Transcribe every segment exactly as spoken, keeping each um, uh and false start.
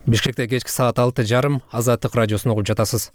Бишкекте кечки саат алты жарым Азаттык радиосун угуп жатасыз.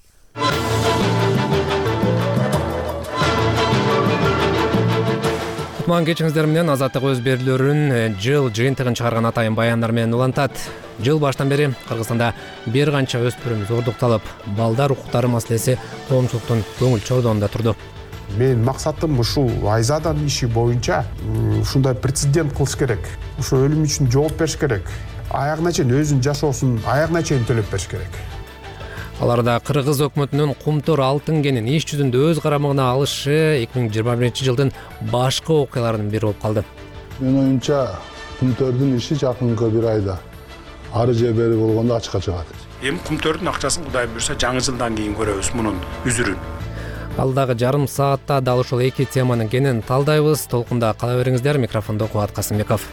Кутман кечиңиздер менен Азаттык өз берүүлөрүн жыл жыйынтыгын чыгарган атайын баяндар менен улантат. Жыл баштан бери Кыргызстанда бир канча өспүрүм зордукталып, балдар укуктары маселеси коомчулуктун көңүл чордоонунда турду. Мен максатым ушул Айзадан иши боюнча ушундай прецедент кылыш керек. Ушул өлүм үчүн жооп бериш керек. Аягына чейин өзүнүн жашоосун аягына чейин төлөп бериш керек. Аларда Кыргыз өкмөтүнүн Кумтөр алтын кенин иш жүзүндө өз карамагына алышы эки миң жыйырма биринчи жылдын башкы окуяларынын бири болуп калды. Мен оюмча Кумтөрдүн иши жакынкы бир айда ары же бери болгондо ачыкка чыгат. Эми Кумтөрдүн акчасын Кудай буйрса жаңы жылдан кийин көрөбүз мунун үзүрүн. Алдагы жарым саатта дал ушул эки теманын кенен талдайбыз. Толкунда кала бериңиздер. Микрофондо Кубат Касымбеков.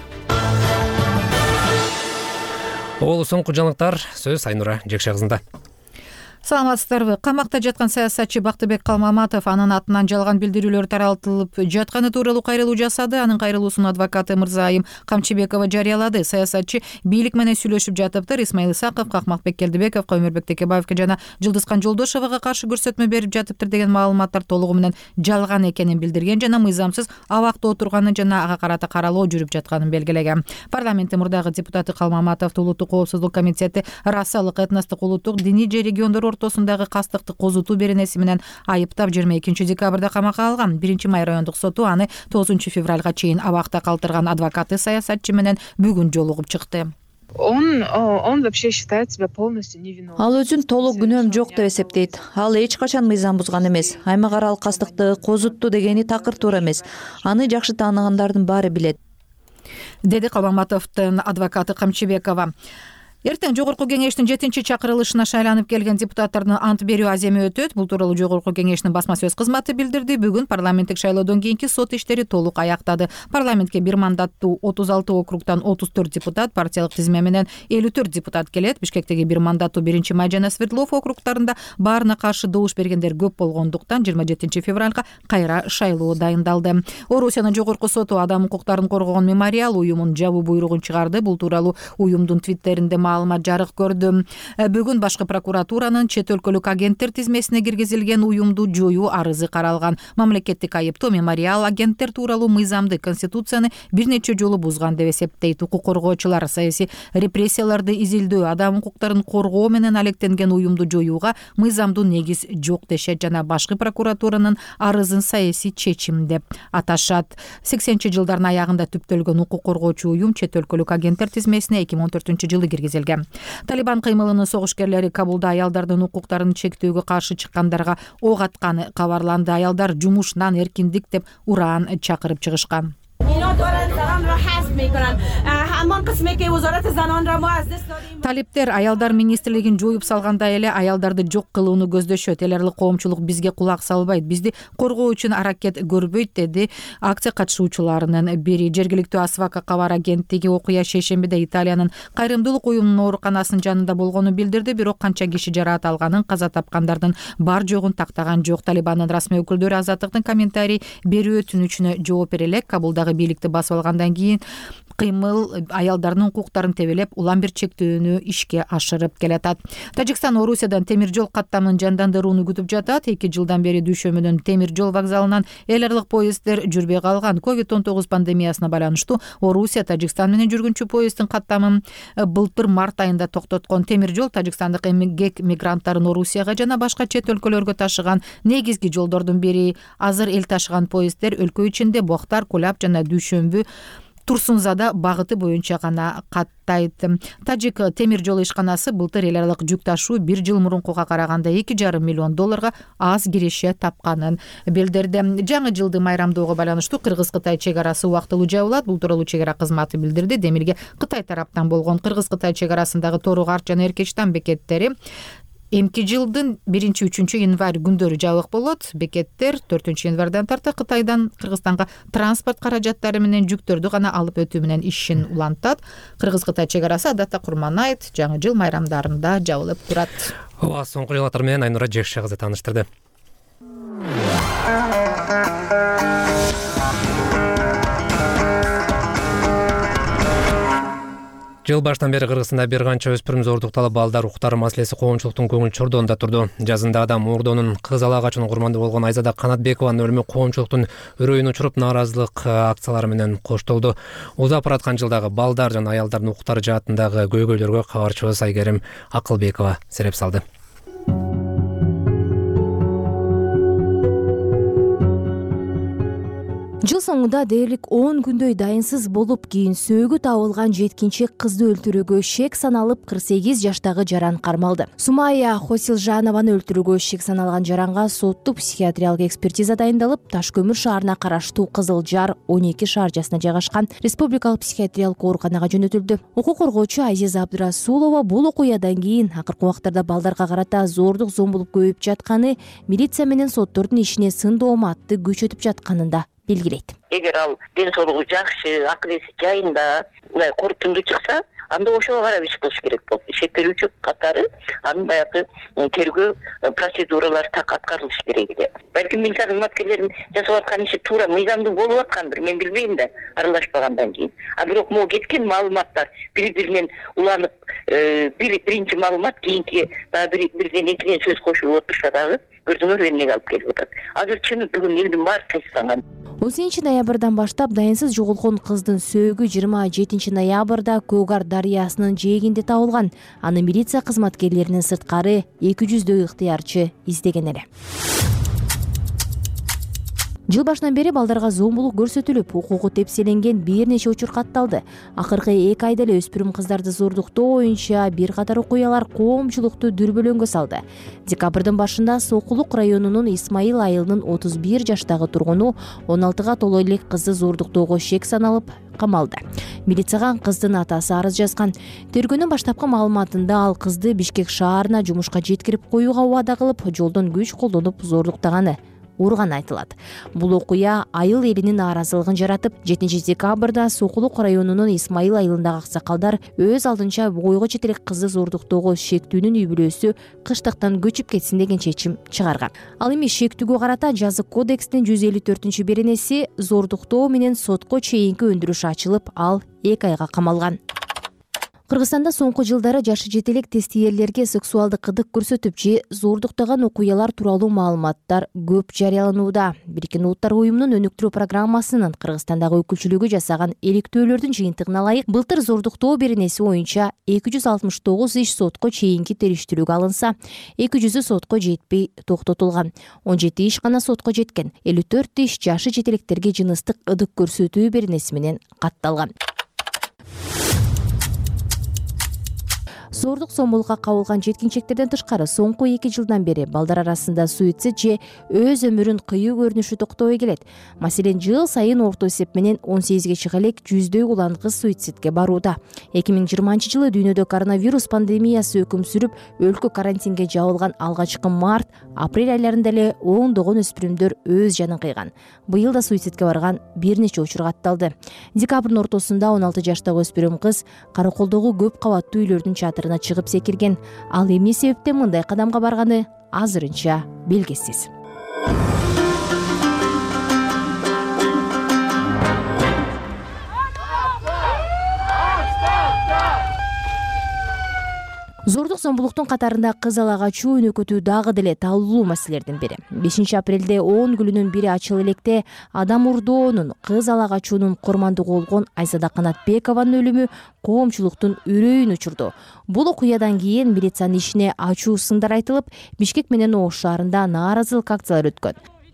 Ол соңку жаңылыктар сөз Айнура Жекше кызында. Саламатсыздарбы? Камакта жаткан саясатчы Бактыбек Калмаматов анын атынан жалган билдирүүлөр таралтылып жатканы тууралуу кайрылуу жасады. Анын кайрылуусун адвокаты Мырзайым Камчыбекова жарыялады. Саясатчы бийлик менен сүйлөшүп жатыптыр. Исмаил Исаков, Акмакбек Келдибеков, Өмүрбек Текебаевке жана Жылдызкан Жолдошовага каршы көрсөтмө берип жатыптыр деген маалыматтар толугу менен жалган экенин билдирген жана мыйзамсыз абакта отурганын жана ага карата каралоо жүрүп жатканын белгилеген. Парламенттин мурдагы депутаты Калмаматов Улуттук коопсуздук комитети расалык, этностук, улуттук, диний же региондор ортосундагы кастыкты козутуу беренеси менен айыптап жыйырма экинчи декабрда камакка алган. Биринчи май райондук соту аны тогузунчу февралга чейин абакта калтырган. Адвокаты саясатчы менен бүгүн жолугуп чыкты. Он, он вообще считает себя полностью невиновным. Ал өзүн толук күнөөм жок деп эсептейт. Ал эч качан мыйзам бузган эмес. Аймак аралык кастыкты козутту дегени такыр туура эмес. Аны жакшы тааныгандардын баары билет, деди Калмаматовдун адвокаты Камчыбекова. Эртең жогорку кеңештин жетинчи чакырылышына шайланып келген депутаттардын ант берүү аземи өтөт. Бул тууралуу жогорку кеңештин басма сөз кызматы билдирди. Бүгүн парламенттик шайлоодон кийинки сот иштери толук аяктады. Парламентке бир мандаттуу отуз алты округтан отуз төрт депутат, партиялык тизме менен элүү төрт депутат келет. Бишкектеги бир мандаттуу биринчи май жана Свердлов округтарында баарына каршы добуш бергендер көп болгондуктан жыйырма жетинчи февралга кайра шайлоо дайындалды. Орусиянын жогорку соту адам укуктарын коргогон мемориал уюмун жабуу буйругун чыгарды. Бул тууралуу уюмдун твиттеринде маалымат жарык көрдү. Бүгүн башкы прокуратуранын чет өлкөлүк агенттер тизмесине киргизилген уюмду жоюу арызы каралган. Мамлекеттик айыптоо мемориал агенттер тууралуу мыйзамды, конституцияны бир нече жолу бузган деп эсептейт. Укук коргоочулар саясий репрессияларды изилдөө, адам укуктарын коргоо менен алектенген уюмду жоюуга мыйзамдуу негиз жок дешет жана башкы прокуратуранын арызын саясий чечим деп аташат. сексенинчи жылдардын аягында түптөлгөн укук коргоочу уюм чет өлкөлүк агенттер тизмесине эки миң он төртүнчү жылы киргизилген. Талибан кыймылынын согушкерлери Кабулда аялдардын укуктарын чектөөгө каршы чыккандарга ок атканы кабарланды. Аялдар жумушунан эркиндик деп ураан чакырып чыгышкан. Талиптер аялдар министрлигин жоюп салгандай эле аялдарды жок кылууну көздөшөт. Эл аралык коомчулук бизге кулак салбайт, бизди коргоо үчүн аракет көрбөйт, деди акция катышуучуларынын бири. Жергиликтүү Асвака кабар агенттиги окуя шейшембиде Италиянын кайрымдуулук уюмунун ооруканасынын жанында болгону билдирди. Бирок канча киши жараат алганын, каза тапкандардын бар жогун тактаган жок. Талибандын расмий өкүлдөрү Азаттыктын комментарий берүү өтүнүчүнө жооп бере элек. Кабулдагы бийликти басып алгандан кийин кыймыл аялдардын укуктарын тебелеп, улам бир чектөөнү ишке ашырып келатат. Тажикстан Орусиядан темир жол каттамын жандандырууну күтүп жатат. эки жылдан бери дүйшөмүнүн темир жол вокзалынан эл аралык поезддер жүрбөй калган. ковид он тогуз пандемиясына байланыштуу Орусия Тажикстан менен жүргүнчү поезддин каттамын былтыр март айында токтоткон. Темир жол тажикстандык эмгек мигранттарын Орусияга жана башка чет өлкөлөргө ташыган негизги жолдордун бири. Азыр эл ташыган поезддер өлкө ичинде Бохтар, Кулап жана Дүйшөмбү, Турсунзада багыты боюнча гана каттайт. Тажик темир жол ишканасы былтыр эл аралык жүк ташуу бир жыл мурункуга караганда эки жарым миллион долларга аз киреше тапканын билдирди. Жаңы жылды майрамдоого байланыштуу Кыргыз-Кытай чек арасы убактылуу жабылат. Бул тууралуу чек ара кызматы билдирди. Демирге Кытай тараптан болгон Кыргыз-Кытай чек арасындагы Торук, Арт жана Эркечтан бекеттери эмки жылдын биринчи үчүнчү январь күндөрү жабык болот. Бекеттер төртүнчү январдан тарта Кытайдан Кыргызстанга транспорт каражаттары менен жүктөрдү гана алып өтүү менен ишин улантат. Кыргыз-Кытай чек арасы адатта Курман айт, жаңы жыл майрамдарында жабылып турат. Ооба, соңку жаңылыктар менен Айнура Жекше кызы тааныштырды. Жыл баштан бери Кыргызстанда бир канча өспүрүм зордукталып, балдар укуктары маселеси коомчулуктун көңүл чордугунда турду. Жазында адам мурдонун кыз ала качуунун курмандуу болгон Айзада Канатбекованын өлүмү коомчулуктун үрөйүн учуруп, нааразылык акциялары менен коштолду. Узап бараткан жылдагы балдар жана аялдардын укуктары жаатындагы көйгөйлөргө кабарчыбыз Айгерим Акылбекова сереп салды. Жыл соңунда дээрлик он күндөй дайынсыз болуп, кийин сөөгү табылган жеткинчек кызды өлтүрүүгө шек саналып, кырк сегиз жаштагы жаран кармалды. Сумая Хосилжанованы өлтүрүүгө шек саналган жаранга соттук психиатриялык экспертиза дайындалып, Таш көмүр шаарына караштуу Кызыл Жар он эки шаарчасына жайгашкан республикалык психиатриялык ооруканага жөнөтүлдү. Укук коргоочу Азиза Абдрасулова бул окуядан кийин акыркы убактарда балдарга карата зордук зомбулук көбөйүп жатканы, милиция менен соттордун ишине сын дооматты күчөтүп жатканында белгилейт. Эгер ал ден соолугу жакшы, акыл эси жайында, мындай корутундуу чыкса, анда ошого карап иш кылыш керек болот. Шектелүүчү катары анын баягы тергөө процедуралары так аткарылыш керек эле. Балким милиция кызматкерлеринин жасап аткан иши туура мыйзамдуу болуп аткандыр, мен билбейм да, аралашпагандан кийин. А бирок могу кеткен маалыматтар бири-биринен уланып, бир биринчи маалымат кийинки дагы бирден экиден сөз кошулуп отурса дагы көрдүңөр эмнеге алып келип атат. Азыр чын бүгүн элдин баары кайсыланган. он сегизинчи ноябрдан баштап дайынсыз жоголгон кыздын сөөгү жыйырма жетинчи ноябрда Көгар дарыясынын жээгинде табылган. Аны милиция кызматкерлеринин сырткары эки жүздөй ыктыярчы издеген эле. Жыл башынан бери балдарга зомбулук көрсөтүлүп, укугу тепселенген бир нече учур катталды. Акыркы эки айда эле өспүрүм кыздарды зордуктоо боюнча бир катар окуялар коомчулукту дүрбөлөңгө салды. Декабрдын башында Сокулук районунун Исмаил айылынын отуз бир жаштагы тургуну он алтыга толо элек кызды зордуктоого шек саналып камалды. Милицияга кыздын атасы арыз жазган. Тергөөнүн баштапкы маалыматында ал кызды Бишкек шаарына жумушка жеткирип коюуга убада кылып, жолдон күч колдонуп зордуктаганы урган айтылат. Бул окуя айыл элинин нааразылыгын жаратып, жетинчи декабрда Сокулук районунун Исмаил айылындагы аксакалдар өз алдынча бойго жетелек кызды зордуктоого шектүүнүн үй бүлөсү кыштыктан көчүп кетсин деген чечим чыгарган. Ал эми шектүүгө карата жазык кодекстин жүз элүү төртүнчү беренеси зордуктоо менен сотко чейинки өндүрүш ачылып, ал эки айга камалган. Кыргызстанда соңку жылдары жашы жетелек тестиерлерге сексуалдык кыдык көрсөтүп же зордуктаган окуялар тууралуу маалыматтар көп жарыяланууда. Бириккен Улуттар уюмунун өнүктүрүү программасынын Кыргызстандагы өкүлчүлүгү жасаган иликтөөлөрдүн жыйынтыгына ылайык, былтыр зордуктоо беренеси боюнча эки жүз алтымыш тогуз иш сотко чейинки териштирүүгө алынса, эки жүзү сотко жетпей токтотулган. он жети иш гана сотко жеткен. элүү төрт иш жашы жетелектерге жыныстык ыдык көрсөтүү беренеси менен катталган. Зордук зомбулукка кабылган жеткинчектерден тышкары соңку эки жылдан бери балдар арасында суицид же өз өмүрүн кыюу көрүнүшү токтобой келет. Маселен, жыл сайын орто эсеп менен он сегизге чыга элек жүздөй улан кыз суицидке барууда. эки миң жыйырманчы жылы дүйнөдө коронавирус пандемиясы өкүм сүрүп, өлкө карантинге жабылган алгачкы март, апрель айларында эле ондогон өспүрүмдөр өз жанын кыйган. Быйыл да суицидке барган бир нече учур катталды. Декабрдын ортосунда он алты жаштагы өспүрүм кыз Караколдогу көп кабаттуу үйлөрдүн чатырына чыгып секирген. Ал эмне себептен мындай кадамга барганы азырынча белгисиз. Зордук зомбулуктун катарында кыз ала качуу өнөкөтүү дагы деле талуулуу маселелердин бири. бешинчи апрелде он күлүнүн бири ачыл электе адам урдоонун, кыз ала качуунун курмандыгы болгон Айзада Канатбекованын өлүмү коомчулуктун үрөйүн учурду. Бул окуядан кийин милициянын ишине ачуу сындар айтылып, Бишкек менен Ош шаарында нааразылык акциялары өткөн.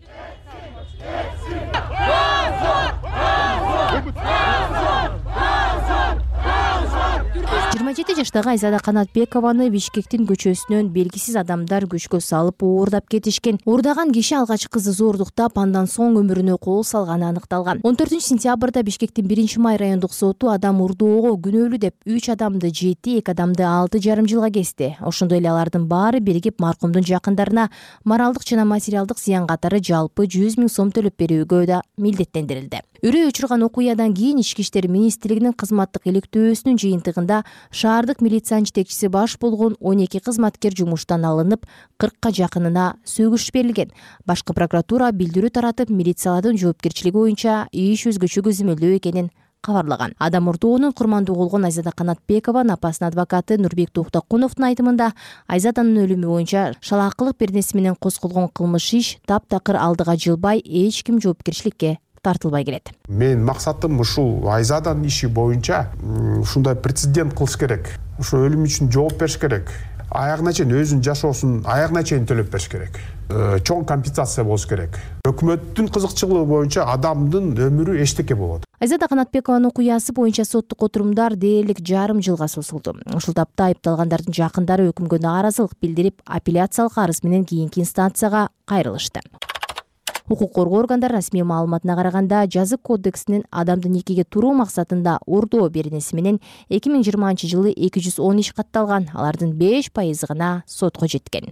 жыйырма жети жаштагы Айзада Канатбекованы Бишкектин көчөсүнөн белгисиз адамдар күчкө салып уурдап кетишкен. Уурдаган киши алгач кызды зордуктап, андан соң өмүрүнө кол салганы аныкталган. он төртүнчү сентябрда Бишкектин биринчи май райондук соту адам урдоого күнөөлүү деп үч адамды жети, эки адамды алты жарым жылга кести. Ошондой эле алардын баары биригип маркумдун жакындарына моралдык жана материалдык зыян катары жалпы жүз миң сом төлөп берүүгө да милдеттендирилди. Үрөй учурган окуядан кийин Ички иштер министрлигинин кызматтык иликтөөсүнүн жыйынтыгында шаардык милициянын жетекчиси баш болгон он эки кызматкер жумуштан алынып, кыркка жакынына сөгүш берилген. Башкы прокуратура билдирүү таратып, милициялардын жоопкерчилиги боюнча иш өзгөчө көзөмөлдөө экенин кабарлаган. Адам Ордоонун курмандуу болгон Айзада Канатбекованын апасынын адвокаты Нурбек Токтокуновдун айтымында Айзаданын өлүмү боюнча шалаакылык беренеси менен козголгон кылмыш иш таптакыр алдыга жылбай эч ким жоопкерчиликке тартылбай келет. Менин максатым ушул Айзаданын иши боюнча ушундай прецедент кылыш керек. Ушу өлүм үчүн жооп бериш керек. Аягына чейин өзүнүн жашоосун аягына чейин төлөп бериш керек. Чоң компенсация болуш керек. Өкмөттүн кызыкчылыгы боюнча адамдын өмүрү эчтеке болот. Айзада Канатбекованын окуясы боюнча соттук отурумдар дээрлик жарым жылга созулду. Ушул тапта айыпталгандардын жакындары өкүмгө нааразылык билдирип, апелляциялык арыз менен кийинки инстанцияга кайрылышты. Укук коргоо органдары расмий маалыматына караганда, жазык кодексинин адамды никеге туруу максатында ордоо беренеси менен эки миң жыйырманчы жылы эки жүз он иш катталган, алардын беш пайызы гана сотко жеткен.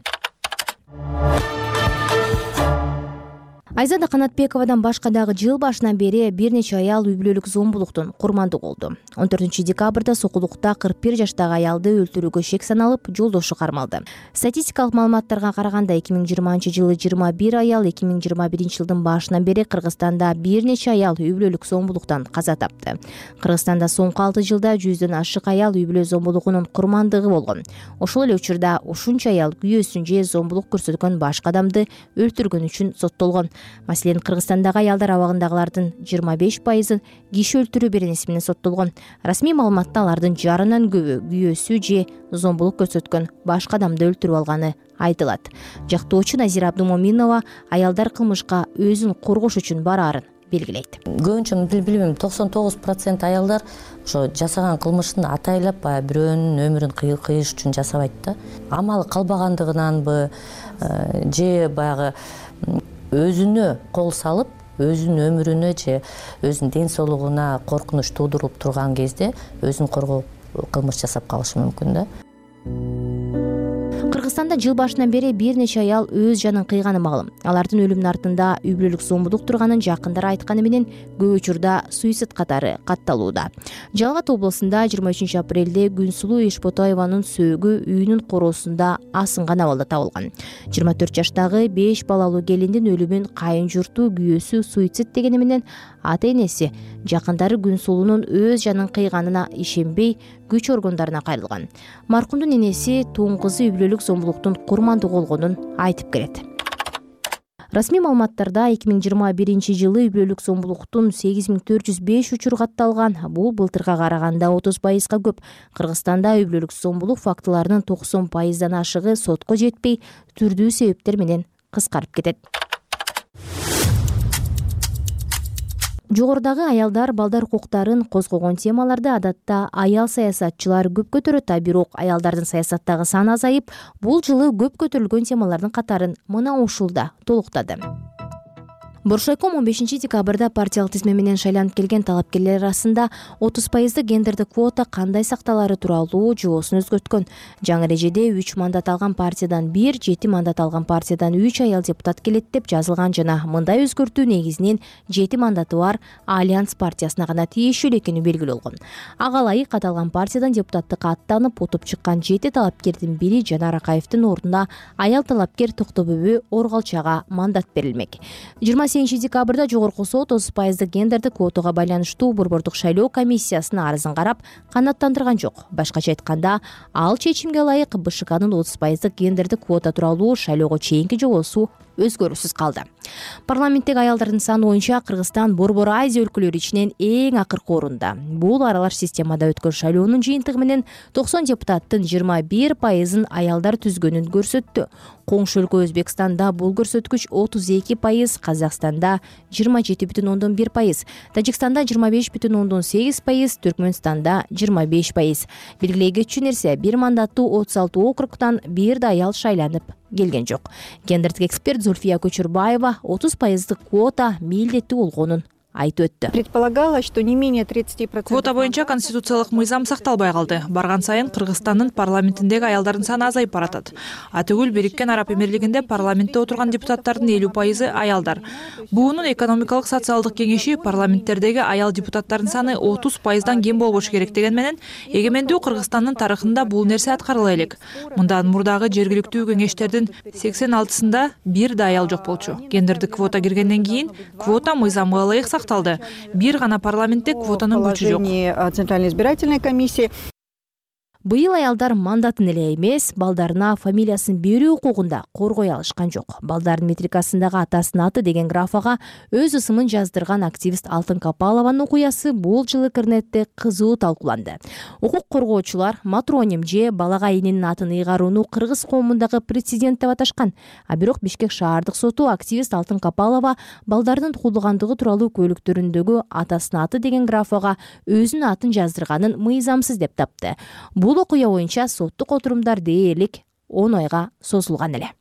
Айзада Канатбековадан башка дагы жыл башынан бери бир нече аял үй бүлөлүк зомбулуктун курмандуу болду. он төртүнчү декабрда Сокулукта кырк бир жаштагы аялды өлтүрүүгө шек саналып, жолдошу кармалды. Статистикалык маалыматтарга караганда эки миң жыйырманчы жылы жыйырма бир аял, эки миң жыйырма биринчи жылдын башынан бери Кыргызстанда бир нече аял үй бүлөлүк зомбулуктан каза тапты. Кыргызстанда соңку алты жылда жүздөн ашык аял үй бүлө зомбулугунун курмандыгы болгон. Ошол эле учурда ушунча аял күйөөсүн же зомбулук көрсөткөн башка адамды өлтүргөн үчүн соттолгон. Маселен, Кыргызстандагы аялдар абагындагылардын жыйырма беш пайызы киши өлтүрүү беренеси менен соттолгон. Расмий маалыматта алардын жарынан көбү күйөөсү же зомбулук көрсөткөн башка адамды өлтүрүп алганы айтылат. Жактоочу Назира Абдумоминова аялдар кылмышка өзүн коргош үчүн бараарын белгилейт. Көбүнчө билбейм, токсон тогуз процент аялдар ошо жасаган кылмышын атайлап баягы бирөөнүн өмүрүн кыйыш үчүн жасабайт да. Амалы калбагандыгынанбы же баягы өзүнө кол салып, өзүнүн өмүрүнө же өзүнүн ден соолугуна коркунуч туудуруп турган кезде өзүн коргоо кылмыш жасап калышы мүмкүн да. Кыргызстанда жыл башынан бери бир нече аял өз жанын кыйганы маалым. Алардын өлүмүнүн артында үй бүлөлүк зомбулук турганын жакындары айтканы менен көп учурда суицид катары катталууда. Жалал Абад облусунда жыйырма үчүнчү апрелде Күнсулуу Ишботаеванын сөөгү үйүнүн короосунда асынган абалда табылган. жыйырма төрт жаштагы беш балалуу келиндин өлүмүн кайын журту күйөөсү суицид дегени менен ата энеси жакындары Күнсулуунун өз жанын кыйганына ишенбей күч органдарына кайрылган. Маркумдун энеси туң кызы үй бүлөлүк зомбулуктун курмандуу болгонун айтып келет. Расмий маалыматтарда эки миң жыйырма биринчи жылы үй бүлөлүк зомбулуктун сегиз миң төрт жүз беш учуру катталган. Бул былтырга караганда отуз пайызга көп. Кыргызстанда үй бүлөлүк зомбулук фактыларынын токсон пайыздан ашыгы сотко жетпей, түрдүү себептер менен кыскарып кетет. Жогорудагы аялдар, балдар укуктарын козгогон темаларды адатта аял саясатчылар көп көтөрөт, а бирок аялдардын саясаттагы саны азайып, бул жылы көп көтөрүлгөн темалардын катарын мына ушулда толуктады. Боршайком он бешинчи декабрда партиялык тизме менен шайланып келген талапкерлер арасында отуз пайыздык гендердик квота кандай сакталары тууралуу жоосун өзгөрткөн. Жаңы эрежеде үч мандат алган партиядан бир, жети мандат алган партиядан үч аял депутат келет деп жазылган жана мындай өзгөртүү негизинен жети мандаты бар Альянс партиясына гана тиешелүү экени белгилүү болгон. Ага ылайык аталган партиядан депутаттыкка аттанып утуп чыккан жети талапкердин бири Жанар Акаевдин ордуна аял талапкер Токтобөбү Оргалчага мандат берилмек. жыйырма сегизинчи декабрда жогорку сот отуз пайыздык гендердик квотага байланыштуу борбордук шайлоо комиссиясынын арызын карап канааттандырган жок. Башкача айтканда, ал чечимге ылайык БШКнын отуз пайыздык гендердик квота тууралуу шайлоого чейинки жобосу өзгөрүүсүз калды. Парламенттеги аялдардын саны боюнча Кыргызстан Борбор Азия өлкөлөрү ичинен эң акыркы орунда. Бул аралаш системада өткөн шайлоонун жыйынтыгы менен токсон депутаттын жыйырма бир пайызын аялдар түзгөнүн көрсөттү. Коңшу өлкө Өзбекстанда бул көрсөткүч отуз эки пайыз, Казакстанда жыйырма жети бүтүн ондон бир пайыз, Тажикстанда жыйырма беш бүтүн ондон сегиз пайыз, Түркмөнстанда жыйырма беш пайыз. Белгилей кетчү нерсе, бир мандаттуу отуз алты округтан бир да аял шайланып келген жок. Гендердик эксперт Зульфия Көчүрбаева отуз пайыздык квота милдеттүү болгонун айтып өттү. Предполагалось, что не менее тридцати процентов. Квота боюнча конституциялык мыйзам сакталбай калды. Барган сайын Кыргызстандын парламентиндеги аялдардын саны азайып баратат. Атүгүл Бириккен Араб Эмирлигинде парламентте отурган депутаттардын элүү пайызы аялдар. Буунун экономикалык социалдык кеңеши парламенттердеги аял депутаттардын саны отуз пайыздан кем болбошу керек деген менен эгемендүү Кыргызстандын тарыхында бул нерсе аткарыла элек. Мындан мурдагы жергиликтүү кеңештердин сексен алтысында бир да аял жок болчу. Гендердик квота киргенден кийин квота мыйзамга ылайык сакталды. Бир гана парламентте квотанын күчү жок. Центральной избирательной комиссии. Быйыл аялдар мандатын эле эмес, балдарына фамилиясын берүү укугунда коргой алышкан жок. Балдардын метрикасындагы атасынын аты деген графага өз ысымын жаздырган активист Алтын Капалованын окуясы бул жылы интернетте кызуу талкууланды. Укук коргоочулар матроним же балага эненин атын ыйгарууну кыргыз коомундагы прецедент деп аташкан. А бирок Бишкек шаардык соту активист Алтын Капалова балдардын туулгандыгы тууралуу көлүктөрүндөгү атасынын аты деген графага өзүнүн атын жаздырганын мыйзамсыз деп тапты. Бул окуя боюнча соттук отурумдар дээрлик он айга созулган эле.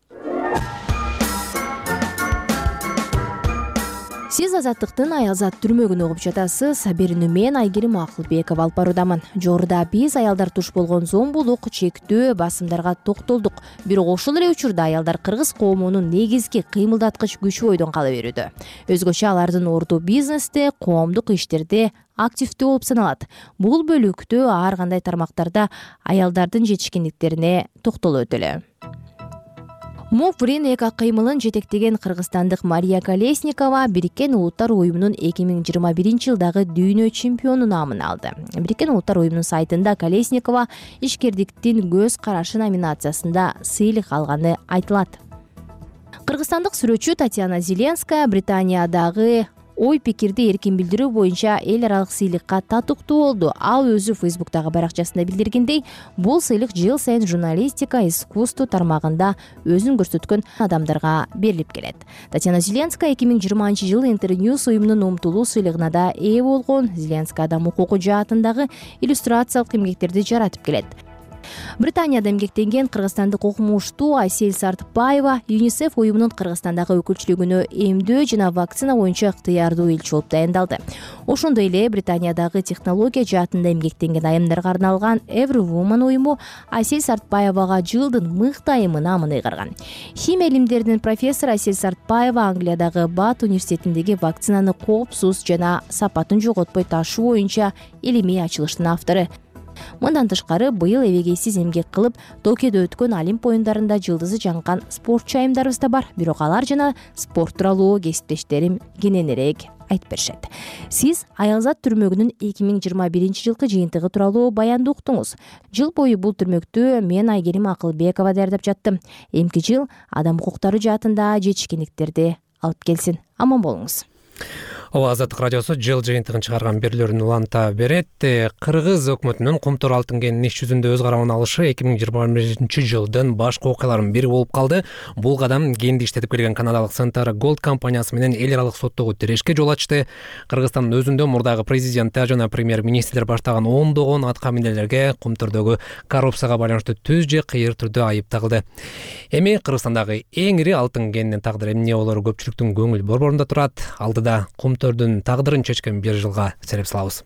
Сиз Азаттыктын Аялзат түрмөгүн угуп жатасыз. Берүүнү мен Айгерим Акылбекова алып баруудамын. Жогоруда биз аялдар туш болгон зомбулук, чектөө, басымдарга токтолдук. Бирок ошол эле учурда аялдар кыргыз коомунун негизги кыймылдаткыч күчү бойдон кала берүүдө. Өзгөчө алардын орду бизнесте, коомдук иштерде активдүү болуп саналат. Бул бөлүктө ар кандай тармактарда аялдардын жетишкендиктерине токтолуп өтөлү. Мук Бринека кыймылын жетектеген кыргызстандык Мария Колесникова Бириккен Улуттар уюмунун эки миң жыйырма биринчи жылдагы дүйнө чемпиону наамын алды. Бириккен Улуттар уюмунун сайтында Колесникова ишкердиктин көз карашы номинациясында сыйлык алганы айтылат. Кыргызстандык сүрөтчү Татьяна Зеленская Британиядагы ой пикирди эркин билдирүү боюнча эл аралык сыйлыкка татыктуу болду. Ал өзү Фейсбуктагы баракчасында билдиргендей, бул сыйлык жыл сайын журналистика, искусство тармагында өзүн көрсөткөн адамдарга берилип келет. Татьяна Зеленская эки миң жыйырманчы жылы Интерньюз уюмунун умтулуу сыйлыгына да ээ болгон. Зеленская адам укугу жаатындагы иллюстрациялык эмгектерди жаратып келет. Британияда эмгектенген кыргызстандык окумуштуу Айсель Сартбаева ЮНИСЕФ уюмунун Кыргызстандагы өкүлчүлүгүнө эмдөө жана вакцина боюнча ыктыярдуу элчи болуп дайындалды. Ошондой эле Британиядагы технология жаатында эмгектенген айымдарга арналган Everwoman уюму Айсель Сартбаевага жылдын мыкты айымы наамын ыйгарган. Химия илимдеринин профессору Айсель Сартбаева Англиядагы Бат университетиндеги вакцинаны коопсуз жана сапатын жоготпой ташуу боюнча илимий ачылыштын автору. Мындан тышкары быйыл эбегейсиз эмгек кылып Токиодо өткөн Олимп оюндарында жылдызы жанган спортчу айымдарыбыз да бар. Бирок алар жана спорт тууралуу кесиптештерим кененирээк айтып беришет. Сиз Аялзат түрмөгүнүн эки миң жыйырма биринчи жылкы жыйынтыгы тууралуу баянды уктуңуз. Жыл бою бул түрмөктү мен Айгерим Акылбекова даярдап жаттым. Эмки жыл адам укуктары жаатында жетишкендиктерди алып келсин. Аман болуңуз. Ооба, Азаттык радиосу жыл жыйынтыгын чыгарган берүүлөрүн уланта берет. Кыргыз өкмөтүнүн Кумтур алтын кенинин иш жүзүндө өз карабын алышы эки миң жыйырма биринчи жылдын башкы окуяларынын бири болуп калды. Бул кадам кенди иштетип келген канадалык Centara Gold компаниясы менен эл аралык соттогу тирешке жол ачты. Кыргызстандын өзүндө мурдагы президенттер жана премьер-министрлер баштаган ондогон атка минерлерге Кумтурдогу коррупцияга байланыштуу түз же кыйыр түрдө айып тагылды. Эми Кыргызстандагы эң ири алтын кенинин тагдыры эмне болору көпчүлүктүн көңүл борборунда турат. Алдыда Кумтурдун тагдырын чечкен бир жылга сереп салабыз.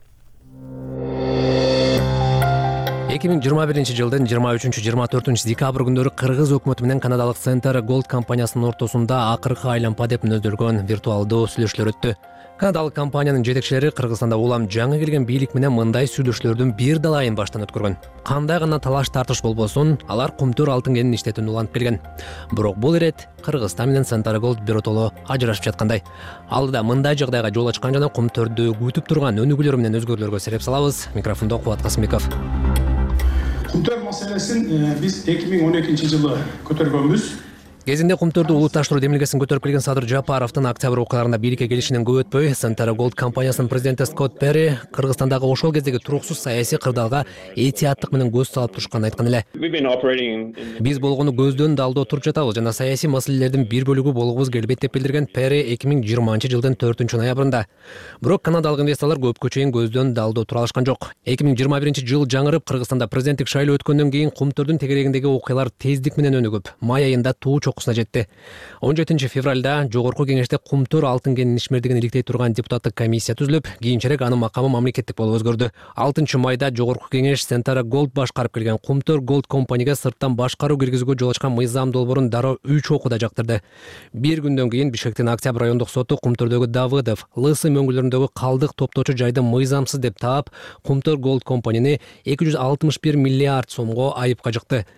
эки миң жыйырма биринчи жылдын жыйырма үчүнчү жыйырма төртүнчү декабрь күндөрү Кыргыз өкмөтү менен канадалык Centara Gold компаниясынын ортосунда акыркы айлампа деп мөздөлгөн виртуалдуу сүйлөшүүлөр өттү. Канадалык компаниянын жетекчилери Кыргызстанда улам жаңы келген бийлик менен мындай сүйлөшүүлөрдүн бир далайын баштан өткөргөн. Кандай гана талаш тартыш болбосун, алар Кумтур алтын кенинин иштетүүнү улантып келген. Бирок бул ирет Кыргызстан менен Centara Gold биротоло ажырашып жаткандай. Алдыда мындай жагдайга жол ачкан жана Кумтурду күтүп турган өнүгүүлөр менен өзгөрүүлөргө сереп салабыз. Микрофондо Кубат Касымбеков. Кумтур маселесин биз эки миң он экинчи жылы көтөргөнбүз. Кезинде Кумтурду улутташтыруу демилгесин көтөрүп келген Садыр Жапаровдун октябрь окуяларында бийликке келишинен көп өтпөй, Centara Gold компаниясынын президенти Скотт Перри Кыргызстандагы ошол кездеги туруксуз саясий кырдаалга этияттык менен көз салып турушканын айткан эле. Биз болгону көздөн далдоо туруп жатабыз жана саясий маселелердин бир бөлүгү болгубуз келбейт деп билдирген Перри эки миң жыйырманчы жылдын төртүнчү ноябрында. Бирок канадалык инвесторлор көпкө чейин көздөн далдоо тура алышкан жок. эки миң жыйырма биринчи жыл жаңырып, Кыргызстанда президенттик шайлоо өткөндөн кийин Кумтурдун тегерегиндеги окуялар тездик менен өнүгүп, май айында туу чокусуна жетти. он жетинчи февралда жогорку кеңеште Кумтур алтын кенинин ишмердигин иликтей турган депутаттык комиссия түзүлүп, кийинчерээк анын макамы мамлекеттик болуп өзгөрдү. алтынчы майда жогорку кеңеш Centara Gold башкарып келген Кумтур Gold компанияга сырттан башкаруу киргизүүгө жол ачкан мыйзам долбоорун дароо үч окууда жактырды. Бир күндөн кийин Бишкектин Октябрь райондук соту Кумтурдогу Давыдов, Лысы мөңгүлөрүндөгү калдык топтоочу жайды мыйзамсыз деп таап, Кумтур Gold компанияны эки жүз алтымыш бир миллиард сомго айыпка жыкты.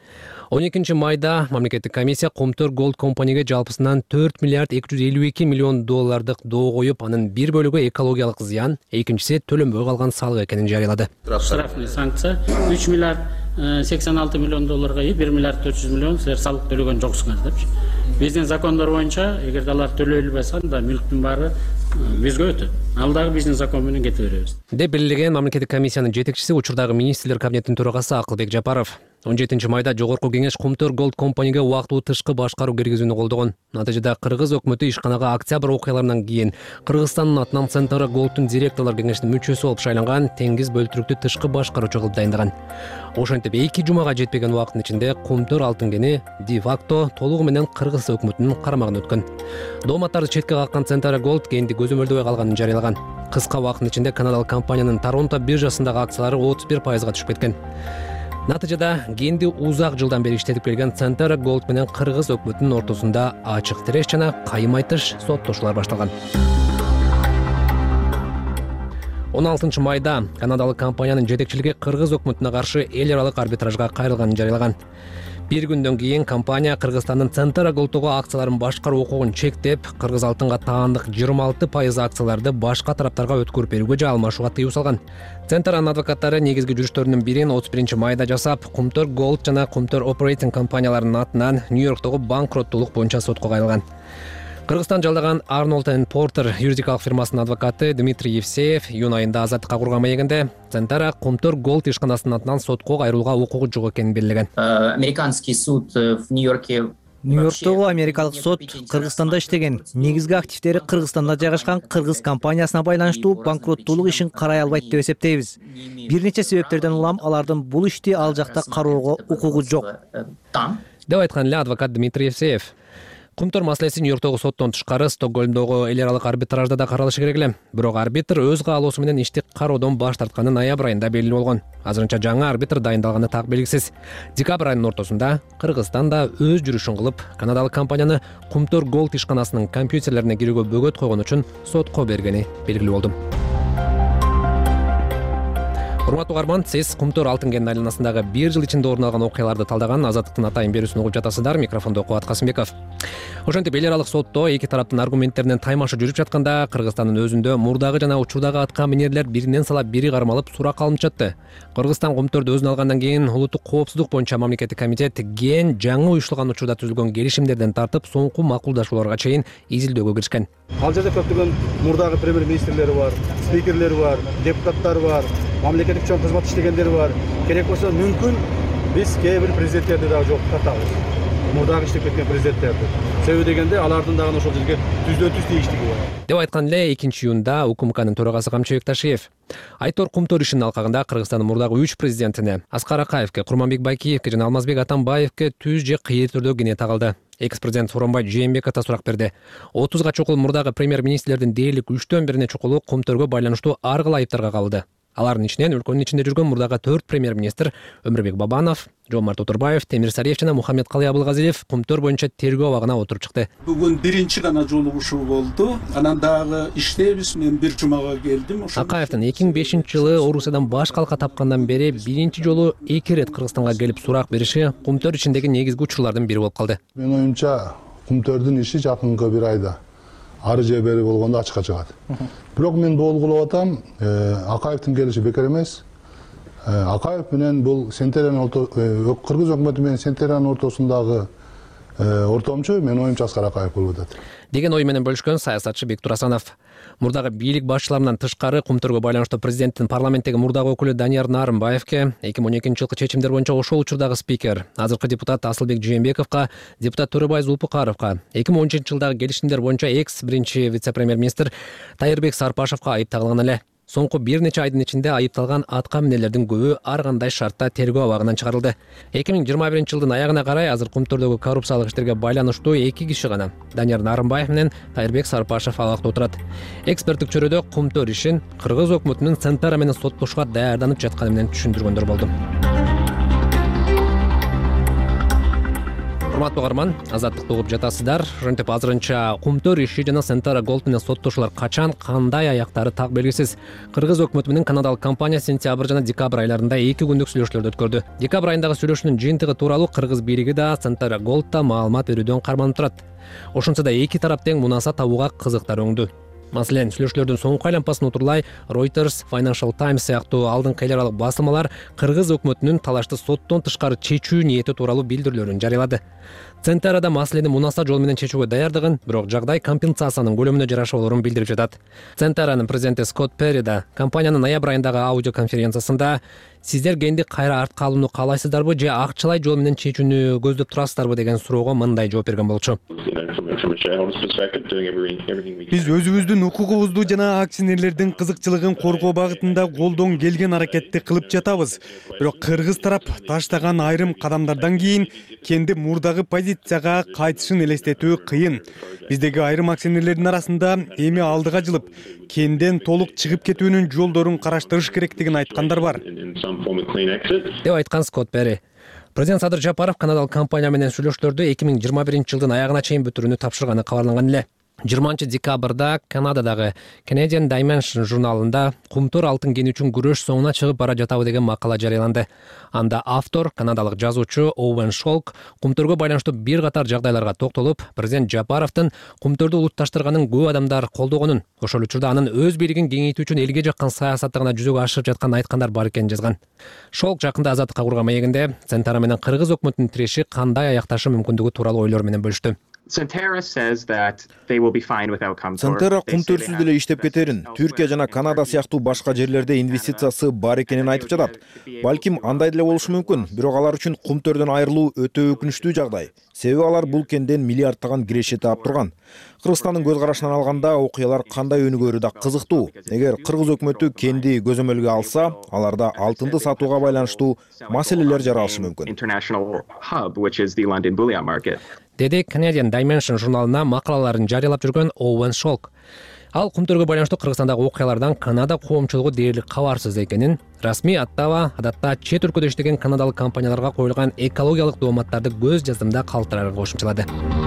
он экинчи майда мамлекеттик комиссия Комтөр Голд компанияга жалпысынан төрт миллиард эки жүз элүү эки миллион доллардык доо коюп, анын бир бөлүгү экологиялык зыян, экинчиси төлөнбөй калган салык экенин жарыялады. Штрафный санкция үч миллиард сексен алты миллион долларга, бир миллиард төрт жүз миллион силер салык төлөгөн жоксуңар депчи. Биздин закондор боюнча, эгерде алар төлөбөй калса, мүлктүн баары бизге өтөт. Ал дагы биздин закон менен кете беребиз. Деп белгилеген мамлекеттик комиссиянын жетекчиси, учурдагы министрлер кабинетинин төрагасы Акылбек Жапаров. он жетинчи майда жогорку кеңеш Комтөр Голд компанияга убактылуу тышкы башкаруу киргизүүнү колдогон. Натыйжада Кыргыз өкмөтү ишканага октябрь окуяларынан кийин Кыргызстандын атынан Центара Голдтун директорлор кеңешинин мүчөсү болуп шайланган Теңиз бөлтүрүктү тышкы башкаруучу кылып дайындаган. Ошентип эки жумага жетпеген убакыттын ичинде Комтөр алтын кени де факто толугу менен Кыргыз өкмөтүнүн карамагына өткөн. Дооматтарды четке каккан Центара Голд кенди көзөмөлдөбөй калганын жарыялаган. Кыска убакыттын ичинде канадалык компаниянын Торонто биржасындагы акциялары отуз бир пайызга түшүп кеткен. Натыйжада кенди узак жылдан бери иштетип келген Центара Голд менен Кыргыз өкмөтүнүн ортосунда ачык тиреш жана кайым айтыш соттошуулар башталган. он алтынчы майда канадалык компаниянын жетекчилиги Кыргыз өкмөтүнө каршы эл аралык арбитражга кайрылганын жарыялаган. Бир күндөн кийин компания Кыргызстандын Центара Голдтогу акцияларын башкаруу укугун чектеп, Кыргыз алтынга таандык жыйырма алты пайыз акцияларды башка тараптарга өткөрүп берүүгө же алмашууга тыюу салган. Центаранын адвокаттары негизги жүрүштөрүнүн бирин отуз биринчи майда жасап, Комтөр Голд жана Комтөр Operating компанияларынын атынан Нью-Йорктогу банкроттуулук боюнча сотко кайрылган. Кыргызстан жалдаган Arnold энд Porter юридикалык фирмасынын адвокаты Дмитрий Евсеев июнь айында азаттыкка курган маегинде Центара Комтөр Голд ишканасынын атынан сотко кайрылууга укугу жок экенин белгилеген. Американский суд в Нью-Йорке Нью-Йорктогу америкалык сот Кыргызстанда иштеген, негизги активдери Кыргызстанда жайгашкан кыргыз компаниясына байланыштуу банкроттуулук ишин карай албайт деп эсептейбиз. Бир нече себептерден улам алардын бул ишти ал жакта кароого укугу жок деп айткан эле адвокат Дмитрий Евсеев. Комтөр маселеси Нью-Йорктогу соттон тышкары Стокгольмдогу эл аралык арбитражда да каралышы керек эле. Бирок арбитр өз каалоосу менен ишти кароодон баш тартканы ноябрь айында белгилүү болгон. Азырынча жаңы арбитр дайындалганы так белгисиз. Декабрь айынын ортосунда Кыргызстан да өз жүрүшүн кылып, канадалык компанияны Комтөр Голд ишканасынын компьютерлерине кирүүгө бөгөт койгон үчүн сотко бергени белгилүү болду. Урматтуу угарман, сиз Комтөр алтын кенинин айланасындагы бир жыл ичинде орун алган окуяларды талдаган Азаттыктын атайын берүүсүн угуп жатасыздар. Микрофондо Кубат Касымбеков. Ошентип эл аралык сотто эки тараптын аргументтеринен таймашы жүрүп жатканда Кыргызстандын өзүндө мурдагы жана учурдагы атка минерлер биринен салап бири кармалып сурак алынып жатты. Кыргызстан Комтөрдү өзүнө алгандан кийин улуттук коопсуздук боюнча мамлекеттик комитет ген жаңы уюштурулган учурда түзүлгөн келишимдерден тартып соңку макулдашууларга чейин изилдөөгө киришкен. Ал жерде көптөгөн мурдагы премьер-министрлери бар, спикерлери бар, депутаттар бар, мамлекеттик чоң кызмат иштегендери бар. Керек болсо мүмкүн биз кээ бир президенттерди дагы жоктотабыз. Мурдагы иштеп кеткен президенттерди. Себеби дегенде алардын дагы ошол жерге түздөн түз тийиштиги бар. Деп айткан эле экинчи июнда УКМКнын төрагасы Камчыбек Ташиев. Айтор Комтөр ишинин алкагында Кыргызстандын мурдагы үч президентине Аскар Акаевке, Курманбек Байкиевке жана Алмазбек Атамбаевке түз же кыйыр түрдө кене тагылды. Экс-президент Сооронбай Жээнбеков да сурак берди. отузга чукул мурдагы премьер-министрлердин дээрлик үчтөн бирине чукулу Комтөргө байланыштуу ар кыл айыптарга кабылды. Алардын ичинен өлкөнүн ичинде жүргөн мурдагы төрт премьер-министр Өмүрбек Бабанов, Жомарт Отурбаев, Темир Сариев жана Мухаммед Калый Абылгазиев Комтөр боюнча тергөө абагына отуруп чыкты. Бүгүн биринчи гана жолугушуу болду. Анан дагы иштейбиз. Мен бир жумага келдим. Акаевдин эки миң бешинчи жылы Орусиядан баш калка тапкандан бери биринчи жолу эки ирет Кыргызстанга келип сурак бериши Комтөр ичиндеги негизги учурлардын бири болуп калды. Менин оюмча Комтөрдүн иши жакынкы бир айда ары же бери болгондо ачыкка чыгат. Бирок мен болгулап атам, Акаевдин келиши бекер эмес. Акаев менен бул Сентерянын Кыргыз өкмөтү менен Сентерянын ортосундагы ортомчу менин оюмча Аскар Акаев болуп атат деген ой менен бөлүшкөн саясатчы Бектур Асанов. Мурдагы бийлик башчыларынан тышкары Комтөргө байланыштуу президенттин парламенттеги мурдагы өкүлү Данияр Нарымбаевке, эки миң он экинчи жылкы чечимдер боюнча ошол учурдагы спикер, азыркы депутат Асылбек Жээнбековго, депутат Төрөбай Зулпукаровго, эки миң он үчүнчү жылдагы келишимдер боюнча экс биринчи вице-премьер-министр Тайырбек Сарпашевго айып тагылган эле. Соңку бир нече айдын ичинде айыпталган атка минерлердин көбү ар кандай шартта тергөө абагынан чыгарылды. эки миң жыйырма биринчи жылдын аягына карай азыр Комтөрдөгү коррупциялык иштерге байланыштуу эки киши гана, Данияр Нарымбаев менен Тайырбек Сарпашев абакта отурат. Эксперттик чөйрөдө Комтөр ишин Кыргыз өкмөтүнүн Центара менен соттошууга даярданып жатканы менен түшүндүргөндөр болду. урматтуу угарман, азаттыкты угуп жатасыздар. Ошентип азырынча Кумтөр иши жана Centara Gold менен соттошуулар качан, кандай аяктары так белгисиз. Кыргыз өкмөтү менен канадалык компания сентябрь жана декабрь айларында эки күндүк сүйлөшүүлөрдү өткөрдү. Декабрь айындагы сүйлөшүүнүн жыйынтыгы тууралуу кыргыз бийлиги да Centara Gold да маалымат берүүдөн карманып турат. Ошентсе да эки тарап тең мунаса табууга кызыктар өңдү. Маселен, сүйлөшүүлөрдүн соңку айланпасын утурлай Reuters, Financial Times сыяктуу алдыңкы эл аралык басылмалар кыргыз өкмөтүнүн талашты соттон тышкары чечүү ниети тууралуу билдирүүлөрүн жарыялады. Centara да маселени мунаса жол менен чечүүгө даярдыгын, бирок жагдай компенсациянын көлөмүнө жараша болорун билдирип жатат. Centara'нын президенти Скотт Перри да компаниянын ноябрь айындагы аудио конференциясында сиздер кенди кайра артка алууну каалайсыздарбы же акчалай жол менен чечүүнү көздөп турасыздарбы деген суроого мындай жооп берген болчу. Биз өзүбүздүн укугубузду жана акционерлердин кызыкчылыгын коргоо багытында колдон келген аракетти кылып жатабыз. Бирок кыргыз тарап таштаган айрым кадамдардан кийин кенди мурдагы позицияга кайтышын элестетүү кыйын. Биздеги айрым акционерлердин арасында эми алдыга жылып, кенден толук чыгып кетүүнүн жолдорун караштырыш керектигин айткандар бар. деп айткан Скотт Перри. Президент Садыр Жапаров канадалык компания менен сүйлөшүүлөрдү эки миң жыйырма биринчи жылдын аягына чейин бүтүрүүнү тапшырганы кабарланган эле. жыйырманчы декабрда Канададагы Canadian Dimension журналында Кумтөр алтын кени үчүн күрөш соңуна чыгып бара жатабы деген макала жарыяланды. Анда автор, канадалык жазуучу Оуэн Шолк Кумтөргө байланыштуу бир катар жагдайларга токтолуп, президент Жапаровдун Кумтөрдү улутташтырганын көп адамдар колдогонун, ошол учурда анын өз бийлигин кеңейтүү үчүн элге жаккан саясатты жүзөгө ашырып жаткан айткандар бар экенин жазган. Шолк жакында Азаттыкка курган маегинде Centara менен кыргыз өкмөтүнүн тиреши кандай аякташы мүмкүндүгү тууралуу ойлор менен бөлүштү. Centara Кумтөрсүз деле иштеп кетерин, Түркия жана Канада сыяктуу башка жерлерде инвестициясы бар экенин айтып жатат. Балким андай деле болушу мүмкүн, бирок алар үчүн Кумтөрдөн айрылуу өтө өкүнүчтүү жагдай. Себеби алар бул кенден миллиардтаган киреше таап турган. Кыргызстандын көз карашынан алганда окуялар кандай өнүгөрү да кызыктуу. Эгер кыргыз өкмөтү кенди көзөмөлгө алса, аларда алтынды сатууга байланыштуу маселелер жаралышы мүмкүн. Деди Canadian Dimension журналына макалаларын жарыялап жүргөн Оуэн Шолк. Ал Кумтөргө байланыштуу Кыргызстандагы окуялардан Канада коомчулугу дээрлик кабарсыз экенин, расмий аттаба адатта чет өлкөдө иштеген канадалык компанияларга коюлган экологиялык дооматтарды көз жаздымда калтырарын кошумчалады.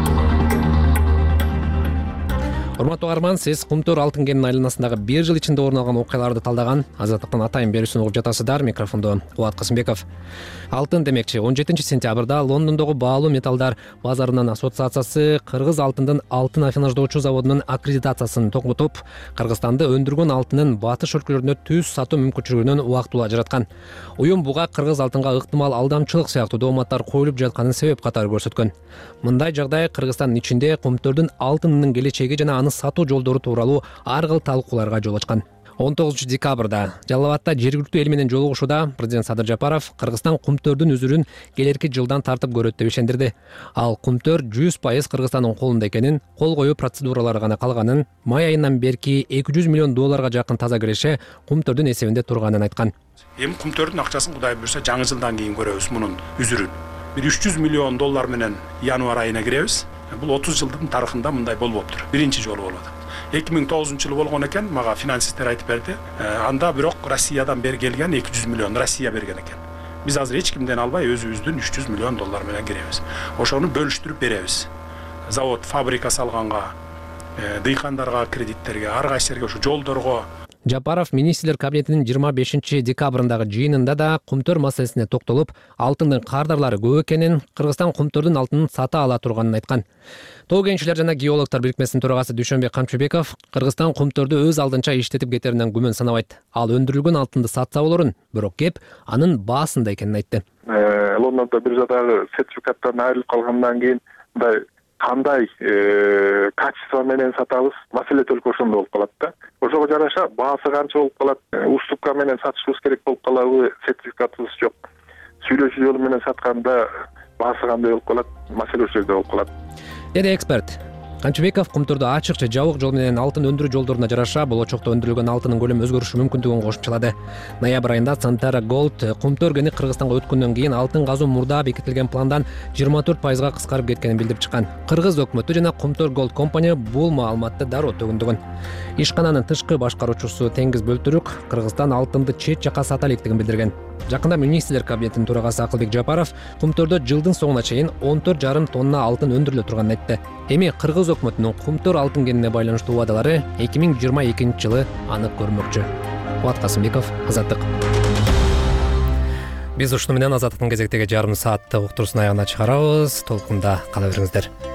Урматтуу угарман, сиз Кумтөр алтын кенинин айланасындагы бир жыл ичинде орун алган окуяларды талдаган Азаттыктын атайын берүүсүн угуп жатасыздар. Микрофондо Кубат Касымбеков. Алтын демекчи он жетинчи сентябрда Лондондогу баалуу металлдар базарынын ассоциациясы Кыргыз алтындын алтын афинаждоочу заводунун аккредитациясын токтотуп, Кыргызстанды өндүргөн алтынын батыш өлкөлөрүнө түз сатуу мүмкүнчүлүгүнөн убактылуу ажыраткан. Уюм буга Кыргыз алтынга ыктымал алдамчылык сыяктуу дооматтар коюлуп жатканын себеп катары көрсөткөн. Мындай жагдай Кыргызстандын ичинде Кумтөрдүн алтынынын келечеги жана аны сатуу жолдору тууралуу ар кыл талкууларга жол ачкан. он тогузунчу декабрда Жалал абадта жергиликтүү эл менен жолугушууда президент Садыр Жапаров Кыргызстан Кумтөрдүн үзүрүн келерки жылдан тартып көрөт деп ишендирди. Ал Кумтөр жүз пайыз Кыргызстандын колунда экенин, кол коюу процедуралары гана калганын, май айынан берки эки жүз миллион долларга жакын таза киреше Кумтөрдүн эсебинде турганын айткан. Эми Кумтөрдүн акчасын Кудай буйрса жаңы жылдан кийин көрөбүз мунун үзүрүн. Бир үч жүз миллион доллар менен январь айына киребиз. Бул отуз жылдын тарыхында мындай болбоптур. Биринчи жолу болуп атат. эки миң тогузунчу жылы болгон экен, мага финансисттер айтып берди. Анда бирок Россиядан бери келген эки жүз миллион Россия берген экен. Биз азыр эч кимден албай өзүбүздүн үч жүз миллион доллар менен киребиз. Ошону бөлүштүрүп беребиз. Завод, фабрика салганга, дыйкандарга, кредиттерге, ар кайсы жерге, ошо жолдорго. Жапаров министрлер кабинетинин жыйырма бешинчи декабрындагы жыйынында да Кумтөр маселесине токтолуп, алтындын кардарлары көп экенин, Кыргызстан Кумтөрдүн алтынын сата ала турганын айткан. Тоо кенчилер жана геологтор бирикмесинин төрагасы Дүйшөнбек Камчыбеков Кыргызстан Кумтөрдү өз алдынча иштетип кетеринен күмөн санабайт. Ал өндүрүлгөн алтынды сатса болорун, бирок кеп анын баасында экенин айтты. Лондондо биржадагы сертификаттан айрылып калгандан кийин мындай кандай качество менен сатабыз, маселе только ошондо болуп калат да. Ошого жараша баасы канча болуп калат, уступка менен сатышыбыз керек болуп калабы, сертификатыбыз жок. Сүйлөшүү жолу менен сатканда баасы кандай болуп калат, маселе ошол жерде болуп калат. Деди эксперт. Камчыбеков Кумтөрдө ачык же жабык жол менен алтын өндүрүү жолдоруна жараша болочокто өндүрүлгөн алтынын көлөмү өзгөрүшү мүмкүндүгүн кошумчалады. Ноябрь айында Centara Gold Кумтөр кени Кыргызстанга өткөндөн кийин алтын казуу мурда бекитилген пландан жыйырма төрт пайызга кыскарып кеткенин билдирип чыккан. Кыргыз өкмөтү жана Кумтөр Gold компания бул маалыматты дароо төгүндүгүн. Ишкананын тышкы башкаруучусу Теңиз Бөлтүрүк Кыргызстан алтынды чет жака сата электигин билдирген. Жакында министрлер кабинетинин төрагасы Акылбек Жапаров кумтөрдө жылдын соңуна чейин он төрт жарым тонна алтын өндүрүлө турганын айтты. Эми кыргыз өкмөтүнүн кумтөр алтын кенине байланыштуу убадалары эки миң жыйырма экинчи жылы анык көрүнмөкчү. Кубат Касымбеков, Азаттык. Биз ушуну менен Азаттыктын кезектеги жарым саатты уктуруусун аягына чыгарабыз. Толкунда кала бериңиздер.